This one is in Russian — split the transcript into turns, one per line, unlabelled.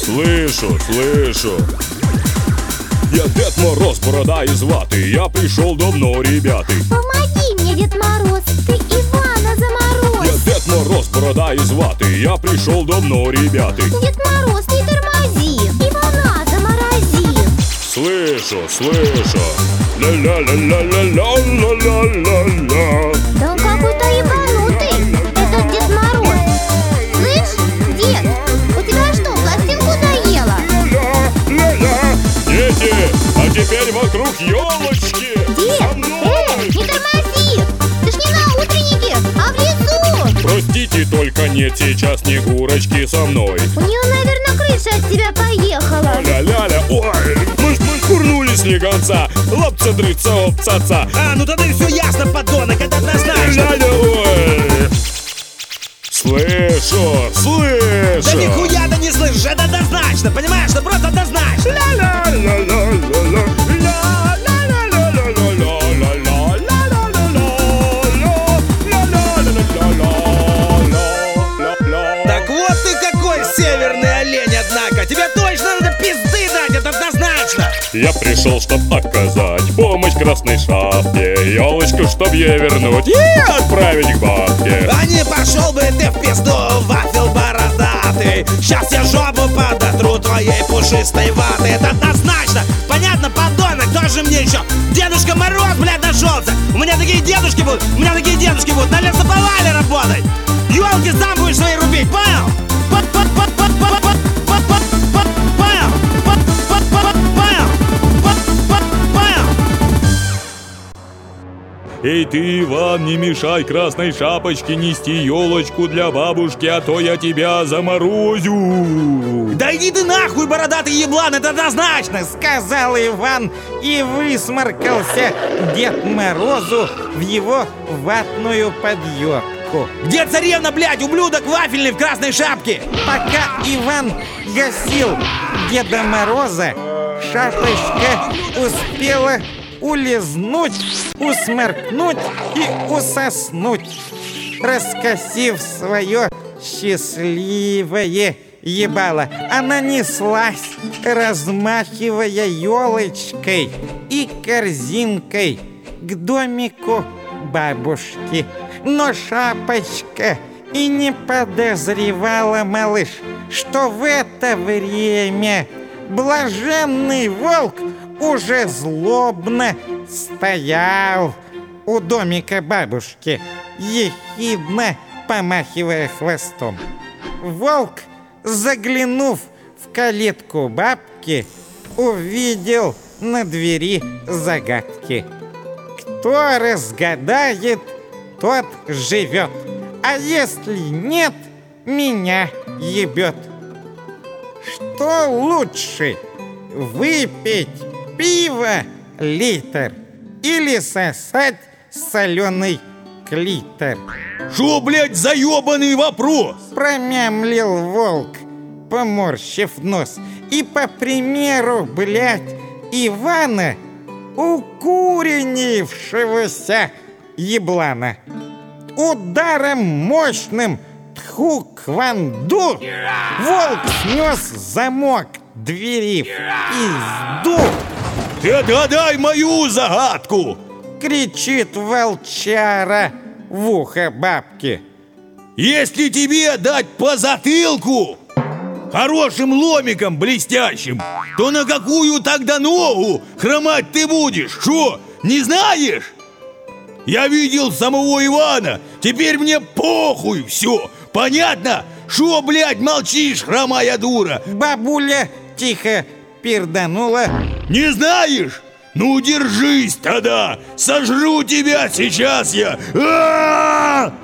Слышу, слышу. Я Дед Мороз, борода из ваты. Я пришел давно, ребята.
Помоги мне, Дед Мороз, ты Ивана заморозь.
Я Дед Мороз, борода из ваты. Я пришел давно, ребята.
Дед Мороз, не тормози, Ивана заморози.
Слышу, слышу. Ля-ля-ля-ля-ля-ля-ля-ля-ля.
Да он какой-то ебанутый, этот Дед Мороз. Слышь, дед, у тебя что, пластинку заела?
Дети, а теперь вокруг елочки.
Дед, не тормози, ты ж не на утреннике, а в лесу.
Простите, только нет сейчас Снегурочки со мной.
У нее, наверное, крыша от тебя поехала.
Ля-ля-ля, ой, мы курнули снегонца. Лапца-дрыца, опца-ца.
Ну тогда все ясно, подонок, это однозначно.
Ля-ля, ой. Слышу, слышу.
Да нихуя ты не слышишь, это однозначно, понимаешь, это просто однозначно. Так вот ты какой северный олень, однако. Тебе точно надо пизды дать, это однозначно.
Я пришел, чтоб оказать помощь Красной Шапке. Елочку, чтоб ей вернуть и отправить к бабке.
А не пошел бы ты в пизду, вафел бородатый. Сейчас я жопу подотру твоей пушистой ваты. Это однозначно, понятно, подонок, тоже мне еще Дедушка Мороз, блядь, нашелся. У меня такие дедушки будут, на лесоповале работать. Елки сам будешь свои рубить, понял?
Эй ты, Иван, не мешай Красной Шапочке нести елочку для бабушки, а то я тебя заморозю.
Да иди ты нахуй, бородатый еблан, это однозначно, сказал Иван и высморкался Дед Морозу в его ватную подъебку. Где царевна, блядь, ублюдок вафельный в красной шапке? Пока Иван гасил Деда Мороза, Шапочка успела улизнуть, усморкнуть и усоснуть, раскосив свое счастливое ебало. Она неслась, размахивая елочкой и корзинкой к домику бабушки. Но Шапочка и не подозревала, малыш, что в это время блаженный волк уже злобно стоял у домика бабушки, ехидно помахивая хвостом. Волк, заглянув в калитку бабки, увидел на двери загадки. Кто разгадает, тот живет, а если нет, меня ебет. Что лучше, выпить пиво литр или сосать соленый клитор? Шо, блядь, за ебаный вопрос?
Промямлил волк, поморщив нос. И по примеру, блядь, Ивана, укуренившегося еблана, ударом мощным тху-кванду волк снес замок двери в пизду.
Ты отгадай мою загадку!
Кричит волчара в ухо бабки.
Если тебе дать по затылку хорошим ломиком блестящим, то на какую тогда ногу хромать ты будешь? Шо, не знаешь? Я видел самого Ивана, теперь мне похуй все, понятно? Шо, блядь, молчишь, хромая дура?
Бабуля тихо перданула.
Не знаешь? Ну держись тогда, сожру тебя сейчас я. А-а-а!